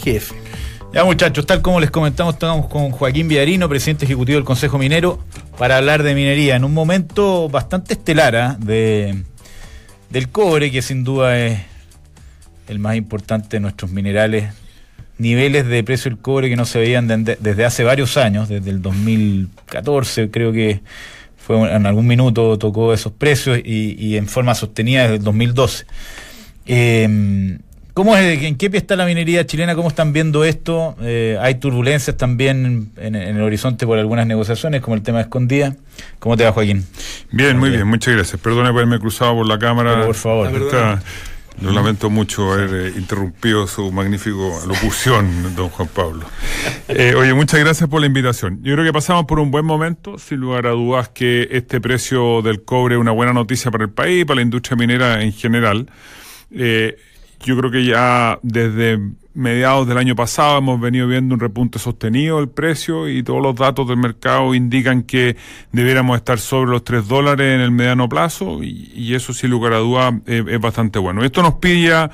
GF. Ya, muchachos, tal como les comentamos, estamos con Joaquín Villarino, presidente ejecutivo del Consejo Minero, para hablar de minería en un momento bastante estelar del cobre, que sin duda es el más importante de nuestros minerales. Niveles de precio del cobre que no se veían desde hace varios años, desde el 2014, creo que fue en algún minuto tocó esos precios y en forma sostenida desde el 2012. ¿En qué pie está la minería chilena? ¿Cómo están viendo esto? Hay turbulencias también en el horizonte por algunas negociaciones, como el tema de Escondida. ¿Cómo te va, Joaquín? Bien, muy bien, muchas gracias. Perdone por haberme cruzado por la cámara. Pero por favor. Lo lamento mucho haber interrumpido su magnífica locución, don Juan Pablo. Oye, muchas gracias por la invitación. Yo creo que pasamos por un buen momento, sin lugar a dudas que este precio del cobre es una buena noticia para el país y para la industria minera en general. Yo creo que ya desde mediados del año pasado hemos venido viendo un repunte sostenido del precio y todos los datos del mercado indican que debiéramos estar sobre los $3 en el mediano plazo y eso sin lugar a dudas es bastante bueno. Esto nos pilla,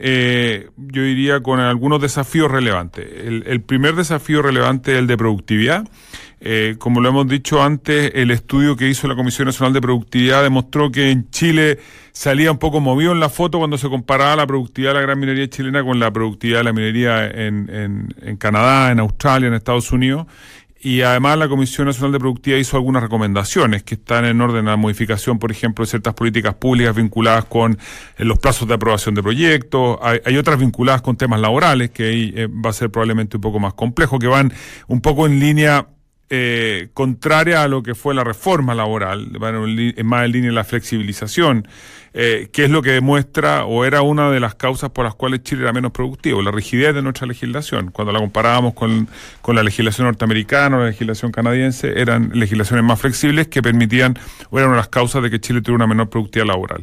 yo diría, con algunos desafíos relevantes. El primer desafío relevante es el de productividad. Como lo hemos dicho antes, el estudio que hizo la Comisión Nacional de Productividad demostró que en Chile salía un poco movido en la foto cuando se comparaba la productividad de la gran minería chilena con la productividad de la minería en Canadá, en Australia, en Estados Unidos. Y además la Comisión Nacional de Productividad hizo algunas recomendaciones que están en orden a la modificación, por ejemplo, de ciertas políticas públicas vinculadas con los plazos de aprobación de proyectos. Hay otras vinculadas con temas laborales, que ahí va a ser probablemente un poco más complejo, que van un poco en línea contraria a lo que fue la reforma laboral, más en línea de la flexibilización, que es lo que demuestra o era una de las causas por las cuales Chile era menos productivo, la rigidez de nuestra legislación. Cuando la comparábamos con la legislación norteamericana o la legislación canadiense, eran legislaciones más flexibles que permitían, o eran una de las causas de que Chile tuviera una menor productividad laboral.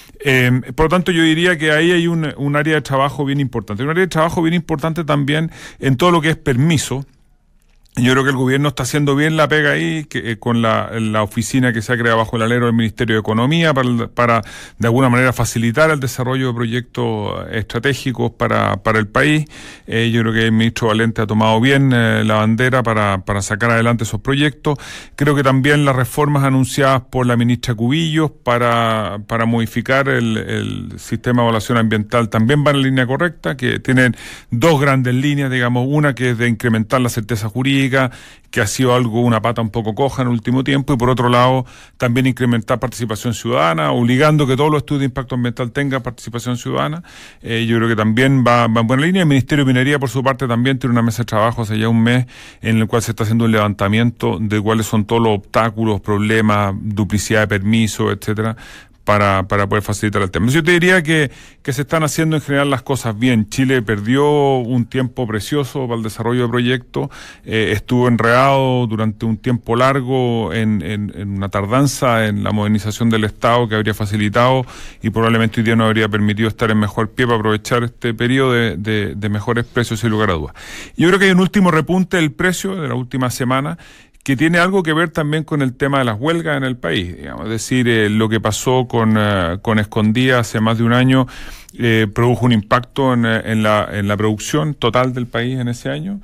Por lo tanto, yo diría que ahí hay un área de trabajo bien importante. Un área de trabajo bien importante también en todo lo que es permiso. Yo creo que el gobierno está haciendo bien la pega ahí, con la oficina que se ha creado bajo el alero del Ministerio de Economía para de alguna manera facilitar el desarrollo de proyectos estratégicos para el país. Yo creo que el ministro Valente ha tomado bien la bandera para sacar adelante esos proyectos. Creo que también las reformas anunciadas por la ministra Cubillos para modificar el sistema de evaluación ambiental también van en la línea correcta, que tienen dos grandes líneas, digamos, una que es de incrementar la certeza jurídica, que ha sido una pata un poco coja en el último tiempo, y por otro lado también incrementar participación ciudadana, obligando que todos los estudios de impacto ambiental tengan participación ciudadana. Yo creo que también va en buena línea. El Ministerio de Minería, por su parte, también tiene una mesa de trabajo hace ya un mes en el cual se está haciendo un levantamiento de cuáles son todos los obstáculos, problemas, duplicidad de permisos, etcétera, para poder facilitar el tema. Yo te diría que se están haciendo en general las cosas bien. Chile perdió un tiempo precioso para el desarrollo de proyectos, estuvo enredado durante un tiempo largo en una tardanza en la modernización del Estado que habría facilitado y probablemente hoy día nos habría permitido estar en mejor pie para aprovechar este periodo de mejores precios, sin lugar a dudas. Yo creo que hay un último repunte del precio de la última semana, que tiene algo que ver también con el tema de las huelgas en el país, digamos. Es decir, lo que pasó con Escondida hace más de un año produjo un impacto en la producción total del país en ese año.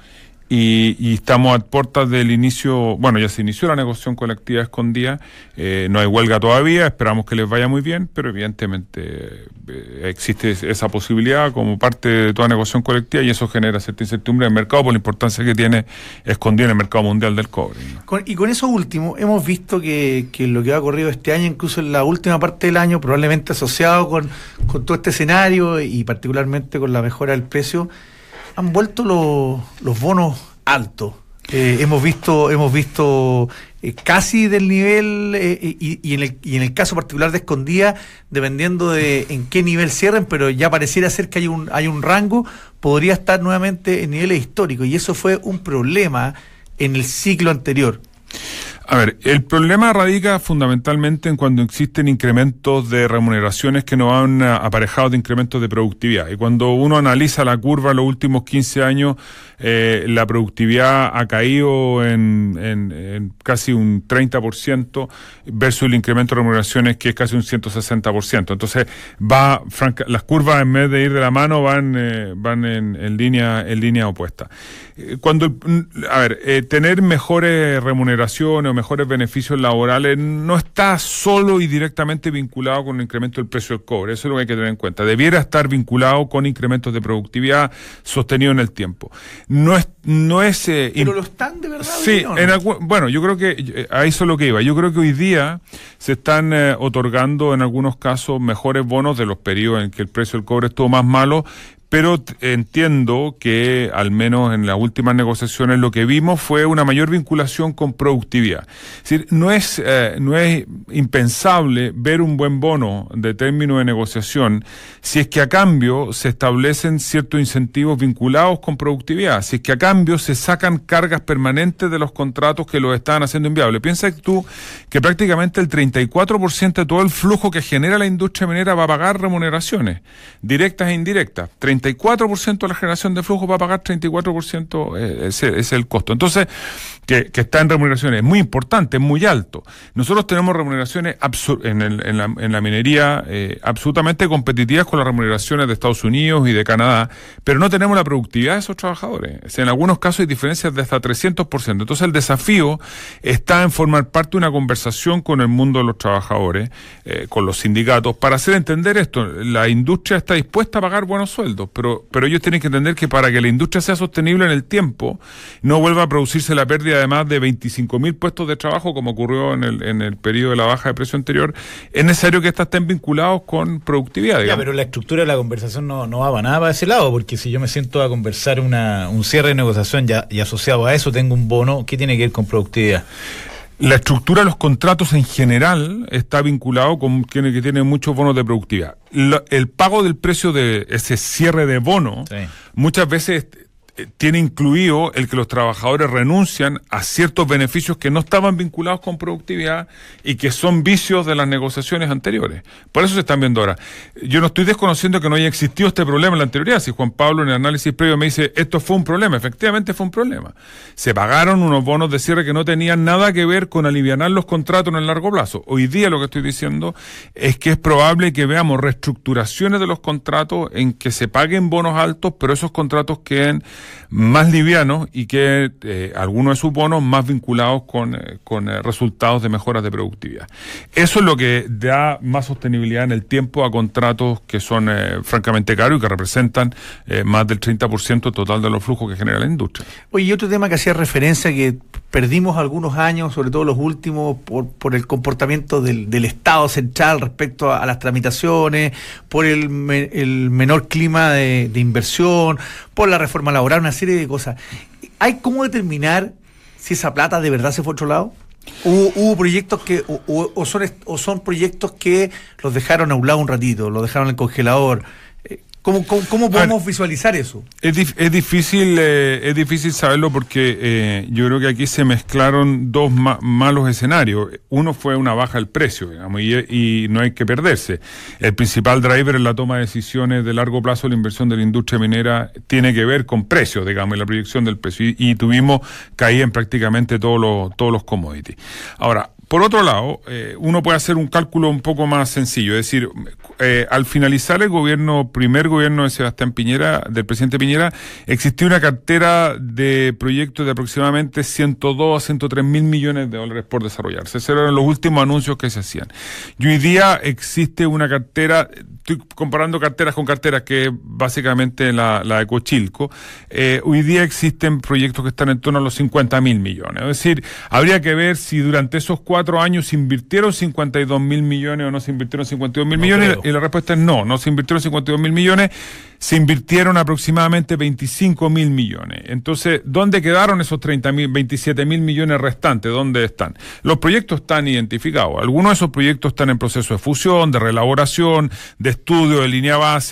Y estamos a puertas del inicio, bueno, ya se inició la negociación colectiva de Escondida, no hay huelga todavía, esperamos que les vaya muy bien, pero evidentemente existe esa posibilidad como parte de toda negociación colectiva y eso genera cierta incertidumbre en el mercado por la importancia que tiene Escondida en el mercado mundial del cobre, ¿no? Y con eso último, hemos visto que lo que ha ocurrido este año, incluso en la última parte del año, probablemente asociado con todo este escenario y particularmente con la mejora del precio, han vuelto los bonos altos. Hemos visto casi del nivel y en el caso particular de Escondida, dependiendo de en qué nivel cierren, pero ya pareciera ser que hay un rango, podría estar nuevamente en niveles históricos y eso fue un problema en el ciclo anterior. A ver, el problema radica fundamentalmente en cuando existen incrementos de remuneraciones que no van aparejados de incrementos de productividad. Y cuando uno analiza la curva en los últimos 15 años, la productividad ha caído en casi un 30% versus el incremento de remuneraciones que es casi un 160%. Entonces, las curvas en vez de ir de la mano van en línea opuesta. Tener mejores remuneraciones o mejores beneficios laborales no está solo y directamente vinculado con el incremento del precio del cobre. Eso es lo que hay que tener en cuenta. Debiera estar vinculado con incrementos de productividad sostenido en el tiempo. ¿Pero lo están de verdad? Sí, ¿no? Bueno, yo creo que a eso es lo que iba. Yo creo que hoy día se están otorgando en algunos casos mejores bonos de los periodos en que el precio del cobre estuvo más malo, pero entiendo que al menos en las últimas negociaciones lo que vimos fue una mayor vinculación con productividad. Es decir, no es impensable ver un buen bono de término de negociación si es que a cambio se establecen ciertos incentivos vinculados con productividad, si es que a cambio se sacan cargas permanentes de los contratos que los estaban haciendo inviables. Piensa tú que prácticamente el 34% de todo el flujo que genera la industria minera va a pagar remuneraciones, directas e indirectas. 34% de la generación de flujo va a pagar 34%, ese es el costo. Entonces, que está en remuneraciones muy importante, muy alto. Nosotros tenemos remuneraciones en la minería absolutamente competitivas con las remuneraciones de Estados Unidos y de Canadá, pero no tenemos la productividad de esos trabajadores. O sea, en algunos casos hay diferencias de hasta 300%. Entonces, el desafío está en formar parte de una conversación con el mundo de los trabajadores, con los sindicatos, para hacer entender esto. La industria está dispuesta a pagar buenos sueldos, pero ellos tienen que entender que para que la industria sea sostenible en el tiempo, no vuelva a producirse la pérdida de más de 25.000 puestos de trabajo, como ocurrió en el periodo de la baja de precio anterior, es necesario que estas estén vinculados con productividad, digamos. Ya, pero la estructura de la conversación no va para nada para ese lado, porque si yo me siento a conversar un cierre de negociación y asociado a eso tengo un bono, ¿qué tiene que ver con productividad? La estructura de los contratos en general está vinculado con que tiene muchos bonos de productividad. El pago del precio de ese cierre de bono, sí, muchas veces tiene incluido el que los trabajadores renuncian a ciertos beneficios que no estaban vinculados con productividad y que son vicios de las negociaciones anteriores. Por eso se están viendo ahora. Yo no estoy desconociendo que no haya existido este problema en la anterioridad. Si Juan Pablo en el análisis previo me dice, esto fue un problema, efectivamente fue un problema. Se pagaron unos bonos de cierre que no tenían nada que ver con alivianar los contratos en el largo plazo. Hoy día lo que estoy diciendo es que es probable que veamos reestructuraciones de los contratos en que se paguen bonos altos, pero esos contratos queden más livianos y que algunos de sus bonos más vinculados con resultados de mejoras de productividad. Eso es lo que da más sostenibilidad en el tiempo a contratos que son francamente caros y que representan más del 30% total de los flujos que genera la industria. Oye, y otro tema que hacía referencia que perdimos algunos años, sobre todo los últimos, por el comportamiento del Estado central respecto a las tramitaciones, por el menor clima de inversión, por la reforma laboral, una serie de cosas. ¿Hay cómo determinar si esa plata de verdad se fue a otro lado? ¿Hubo proyectos que son proyectos que los dejaron a un lado un ratito, los dejaron en el congelador? ¿Cómo podemos visualizar eso? Es difícil saberlo porque yo creo que aquí se mezclaron dos malos escenarios. Uno fue una baja del precio, digamos, y no hay que perderse. El principal driver en la toma de decisiones de largo plazo de la inversión de la industria minera tiene que ver con precios, digamos, y la proyección del precio. Y tuvimos caída en prácticamente todos los commodities. Ahora, por otro lado, uno puede hacer un cálculo un poco más sencillo, es decir, al finalizar el primer gobierno de Sebastián Piñera, del presidente Piñera, existía una cartera de proyectos de aproximadamente 102 a 103 mil millones de dólares por desarrollarse. Esos eran los últimos anuncios que se hacían. Y hoy día existe una cartera, estoy comparando carteras con carteras, que es básicamente la de Cochilco. Hoy día existen proyectos que están en torno a los 50 mil millones. Es decir, habría que ver si durante esos 4 años se invirtieron 52 mil millones o no se invirtieron 52 mil millones, y la respuesta es no se invirtieron 52 mil millones, se invirtieron aproximadamente 25 mil millones. Entonces, ¿dónde quedaron esos 27 mil millones restantes? ¿Dónde están? Los proyectos están identificados. Algunos de esos proyectos están en proceso de fusión, de reelaboración, de estudio, de línea base.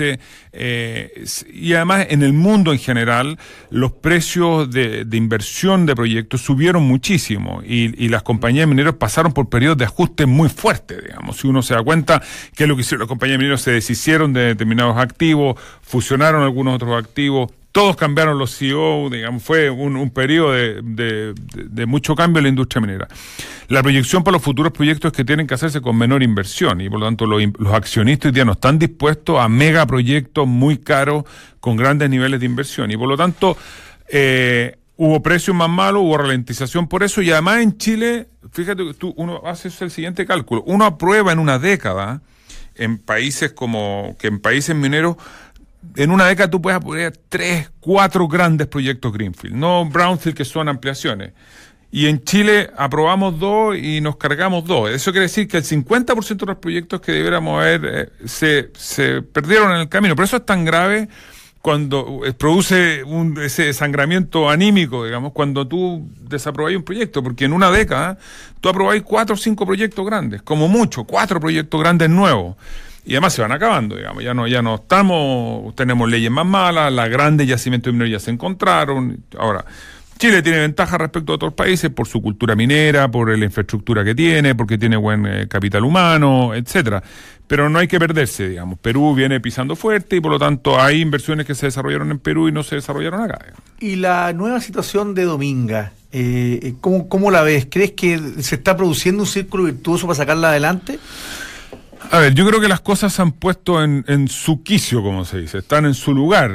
y además en el mundo en general los precios de inversión de proyectos subieron muchísimo y las compañías mineras pasaron por periodos de ajuste muy fuertes, digamos. Si uno se da cuenta que es lo que hicieron las compañías mineras, se deshicieron de determinados activos, fusionaron algunos otros activos, todos cambiaron los CEO, digamos, fue un periodo de mucho cambio en la industria minera. La proyección para los futuros proyectos es que tienen que hacerse con menor inversión y por lo tanto los accionistas hoy día no están dispuestos a megaproyectos muy caros con grandes niveles de inversión y por lo tanto hubo precios más malos, hubo ralentización por eso y además en Chile, fíjate que uno hace el siguiente cálculo, uno aprueba en una década en países mineros. En una década tú puedes apoyar 3, 4 grandes proyectos Greenfield, no Brownfield que son ampliaciones. Y en Chile aprobamos 2 y nos cargamos 2. Eso quiere decir que el 50% de los proyectos que debiéramos haber se perdieron en el camino. Por eso es tan grave cuando produce ese desangramiento anímico, digamos, cuando tú desaprobáis un proyecto, porque en una década tú aprobáis 4 o 5 proyectos grandes, como mucho, 4 proyectos grandes nuevos. Y además se van acabando, digamos, ya no estamos, tenemos leyes más malas, las grandes yacimientos mineros ya se encontraron. Ahora, Chile tiene ventaja respecto a otros países por su cultura minera, por la infraestructura que tiene, porque tiene buen capital humano, etcétera. Pero no hay que perderse, digamos. Perú viene pisando fuerte y por lo tanto hay inversiones que se desarrollaron en Perú y no se desarrollaron acá, digamos. Y la nueva situación de Dominga, ¿cómo la ves? ¿Crees que se está produciendo un círculo virtuoso para sacarla adelante? A ver, yo creo que las cosas se han puesto en su quicio, como se dice, están en su lugar.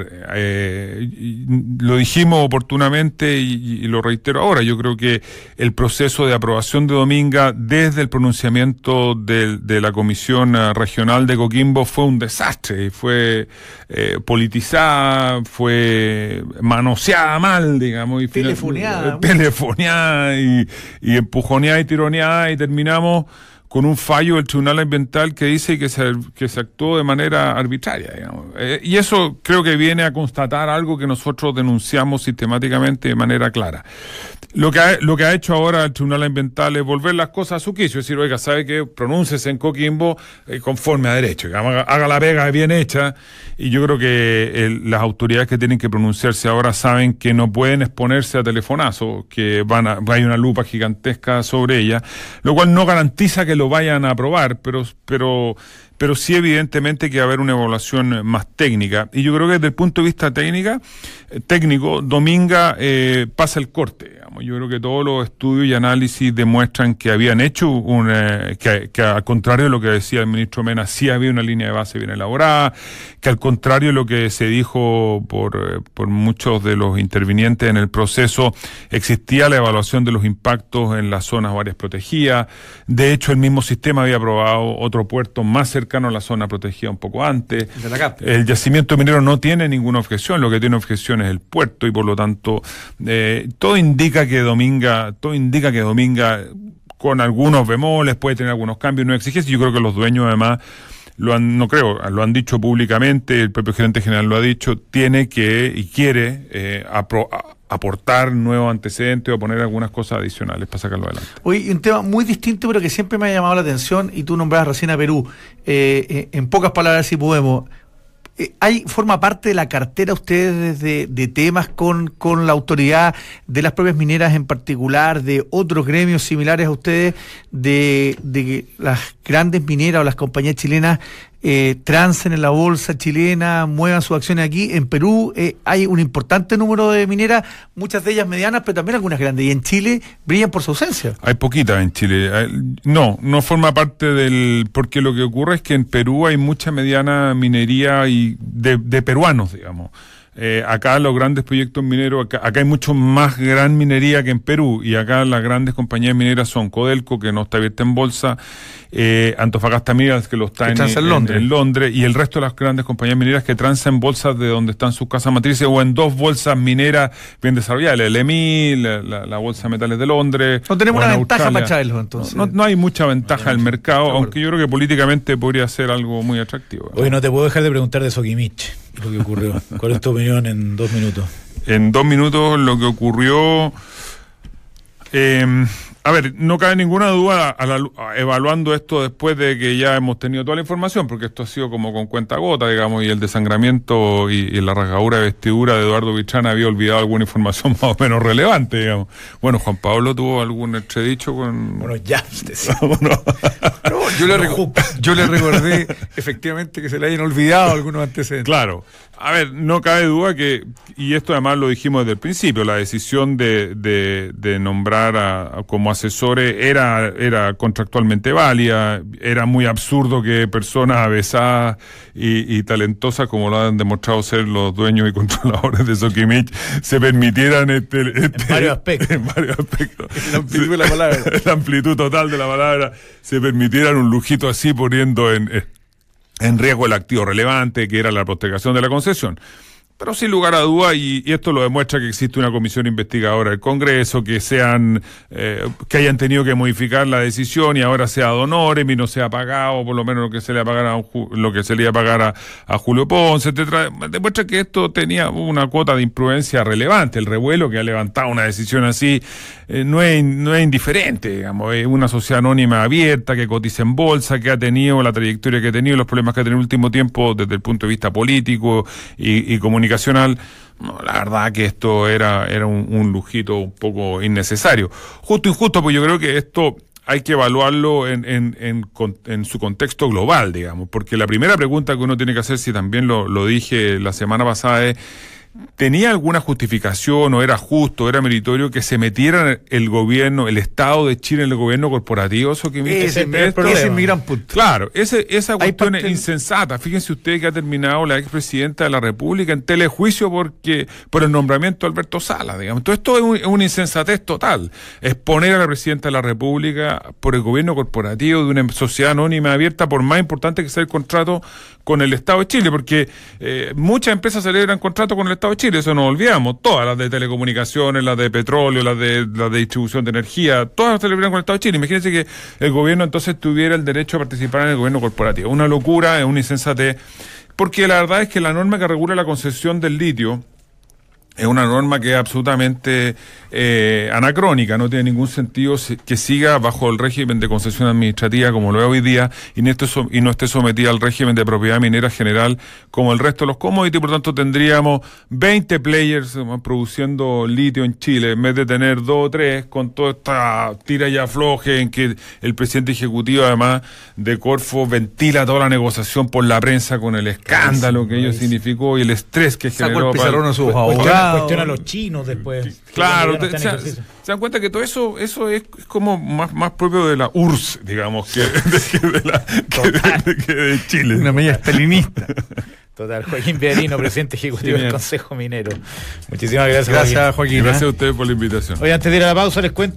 Lo dijimos oportunamente y lo reitero ahora. Yo creo que el proceso de aprobación de Dominga desde el pronunciamiento de la Comisión Regional de Coquimbo fue un desastre. Fue politizada, fue manoseada mal, digamos. Y telefoneada y empujoneada y tironeada y terminamos con un fallo del Tribunal Ambiental que dice que se actuó de manera arbitraria, digamos. Y eso creo que viene a constatar algo que nosotros denunciamos sistemáticamente de manera clara. Lo que ha hecho ahora el Tribunal Ambiental es volver las cosas a su quicio, es decir, oiga, ¿sabe qué? Pronúncese en Coquimbo conforme a derecho, haga la pega bien hecha, y yo creo que las autoridades que tienen que pronunciarse ahora saben que no pueden exponerse a telefonazo, que hay una lupa gigantesca sobre ella, lo cual no garantiza que lo vayan a aprobar, pero sí evidentemente que va a haber una evaluación más técnica. Y yo creo que desde el punto de vista técnico, Dominga pasa el corte, digamos. Yo creo que todos los estudios y análisis demuestran que habían hecho que al contrario de lo que decía el ministro Mena, sí había una línea de base bien elaborada, que al contrario de lo que se dijo por muchos de los intervinientes en el proceso, existía la evaluación de los impactos en las zonas áreas protegidas. De hecho, el mismo sistema había aprobado otro puerto más cercano a la zona protegida un poco antes. El yacimiento minero no tiene ninguna objeción, lo que tiene objeción es el puerto y por lo tanto todo indica que Dominga con algunos bemoles puede tener algunos cambios, no exigencias. Yo creo que los dueños además lo han dicho públicamente, el propio gerente general lo ha dicho, tiene que y quiere aportar nuevos antecedentes o poner algunas cosas adicionales para sacarlo adelante. Hoy un tema muy distinto pero que siempre me ha llamado la atención y tú nombrabas recién a Perú, en pocas palabras si podemos, ¿forma parte de la cartera ustedes de temas con la autoridad de las propias mineras en particular, de otros gremios similares a ustedes, de que las grandes mineras o las compañías chilenas transen en la bolsa chilena, muevan sus acciones aquí? En Perú hay un importante número de mineras, muchas de ellas medianas, pero también algunas grandes, y en Chile brillan por su ausencia. Hay poquitas en Chile. No forma parte porque lo que ocurre es que en Perú hay mucha mediana minería y de peruanos, digamos. Acá los grandes proyectos mineros, acá hay mucho más gran minería que en Perú, y acá las grandes compañías mineras son Codelco, que no está abierta en bolsa, Antofagasta Minerals, que lo está en Londres, y el resto de las grandes compañías mineras que transan en bolsas de donde están sus casas matrices o en 2 bolsas mineras bien desarrolladas, el LMI, la Bolsa de Metales de Londres. No tenemos una ventaja para echarlos, entonces. No hay mucha ventaja en el mercado, aunque yo creo que políticamente podría ser algo muy atractivo. Hoy no te puedo dejar de preguntar de Soquimich, lo que ocurrió. ¿Cuál es tu opinión en 2 minutos? En 2 minutos lo que ocurrió... A ver, no cabe ninguna duda evaluando esto después de que ya hemos tenido toda la información, porque esto ha sido como con cuenta gota, digamos, y el desangramiento y la rasgadura de vestidura de Eduardo Vitrana había olvidado alguna información más o menos relevante, digamos. Bueno, Juan Pablo tuvo algún entredicho con... Bueno, ya, yo le recordé efectivamente que se le hayan olvidado algunos antecedentes. Claro. A ver, no cabe duda que, y esto además lo dijimos desde el principio, la decisión de nombrar como asesores era contractualmente válida, era muy absurdo que personas avesadas y talentosas, como lo han demostrado ser los dueños y controladores de Sokimich, se permitieran en varios aspectos. En varios aspectos. La amplitud de la palabra. La amplitud total de la palabra, se permitieran un lujito así poniendo en riesgo el activo relevante, que era la postergación de la concesión. Pero sin lugar a duda, y esto lo demuestra que existe una comisión investigadora del Congreso, que que hayan tenido que modificar la decisión y ahora sea ad honorem y no sea pagado, por lo menos lo que se le iba a pagar a Julio Ponce, demuestra que esto tenía una cuota de imprudencia relevante. El revuelo que ha levantado una decisión así no es indiferente, digamos, es una sociedad anónima abierta que cotiza en bolsa, que ha tenido la trayectoria que ha tenido, los problemas que ha tenido en el último tiempo desde el punto de vista político y comunicacional. No, la verdad que esto era un lujito un poco innecesario. Justo injusto, pues yo creo que esto hay que evaluarlo en su contexto global, digamos, porque la primera pregunta que uno tiene que hacer, si también lo dije la semana pasada, es: ¿tenía alguna justificación o era justo, era meritorio que se metiera el gobierno, el Estado de Chile en el gobierno corporativo? Ese es mi gran punto. Claro, esa cuestión es insensata. Fíjense ustedes que ha terminado la expresidenta de la República en telejuicio por el nombramiento de Alberto Salas, digamos. Entonces esto es una insensatez total. Exponer a la presidenta de la República por el gobierno corporativo de una sociedad anónima abierta, por más importante que sea el contrato con el Estado de Chile, porque muchas empresas celebran contratos con el Estado de Chile, eso no olvidamos, todas las de telecomunicaciones, las de petróleo, las de distribución de energía, todas las celebran con el Estado de Chile. Imagínense que el gobierno entonces tuviera el derecho a participar en el gobierno corporativo. Una locura, es una insensatez, porque la verdad es que la norma que regula la concesión del litio es una norma que es absolutamente anacrónica, no tiene ningún sentido que siga bajo el régimen de concesión administrativa como lo es hoy día y no esté sometida al régimen de propiedad minera general como el resto de los commodities. Por tanto, tendríamos 20 players produciendo litio en Chile, en vez de tener 2 o 3, con toda esta tira y afloje en que el presidente ejecutivo, además de Corfo, ventila toda la negociación por la prensa con el escándalo que ello significó y el estrés que generó. Cuestiona a los chinos después. Claro, se dan cuenta que todo eso es como más propio de la URSS, digamos, que de Chile. Una medida stalinista. Total. Joaquín Viarino, presidente ejecutivo del Consejo Minero. Muchísimas gracias, Joaquín. Gracias a ustedes por la invitación. Oye, antes de ir a la pausa les cuento